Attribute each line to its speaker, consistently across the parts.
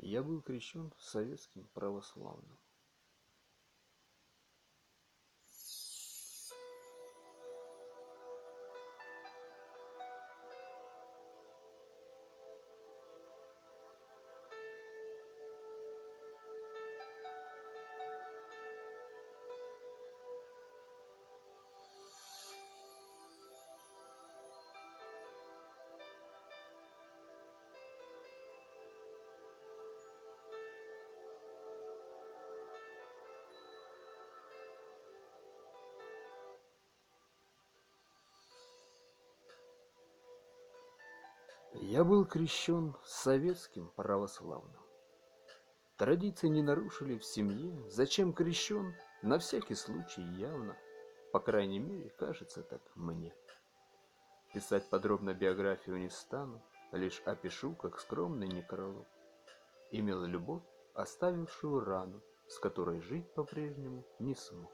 Speaker 1: Я был крещен советским православным. Я был крещен советским православным. Традиции не нарушили в семье. Зачем крещен? На всякий случай явно. По крайней мере, кажется так мне. Писать подробно биографию не стану, лишь опишу, как скромный некролог. Имел любовь, оставившую рану, с которой жить по-прежнему не смог.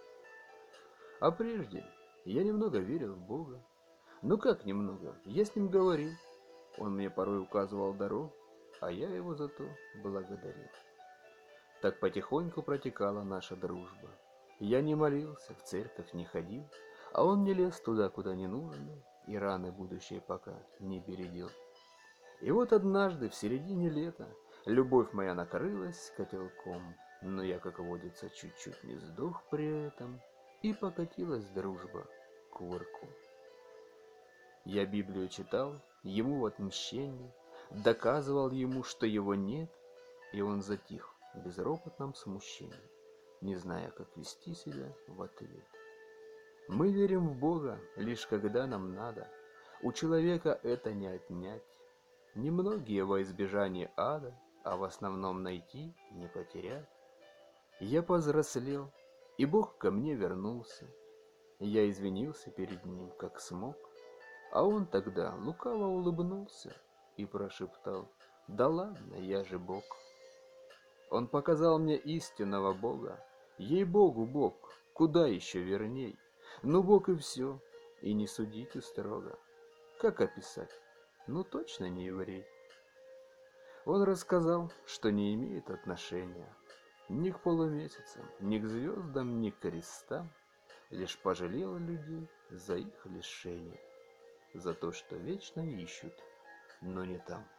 Speaker 1: А прежде я немного верил в Бога. Ну как немного? Я с ним говорил. Он мне порой указывал дорогу, а я его за то благодарил. Так потихоньку протекала наша дружба. Я не молился, в церковь не ходил, а он не лез туда, куда не нужно, и раны будущее пока не бередил. И вот однажды, в середине лета, любовь моя накрылась котелком, но я, как водится, чуть-чуть не сдох при этом, и покатилась дружба кувырком. Я Библию читал, ему в отмщении, доказывал ему, что его нет, и он затих в безропотном смущении, не зная, как вести себя в ответ. Мы верим в Бога, лишь когда нам надо, у человека это не отнять. Немногие во избежание ада, а в основном найти, не потерять. Я повзрослел, и Бог ко мне вернулся. Я извинился перед ним, как смог, а он тогда лукаво улыбнулся и прошептал: «Да ладно, я же Бог». Он показал мне истинного Бога. Ей-богу, Бог, куда еще верней. Ну, Бог и все, и не судите строго. Как описать? Ну, точно не еврей. Он рассказал, что не имеет отношения ни к полумесяцам, ни к звездам, ни к крестам, лишь пожалел людей за их лишение, за то, что вечно ищут, но не там.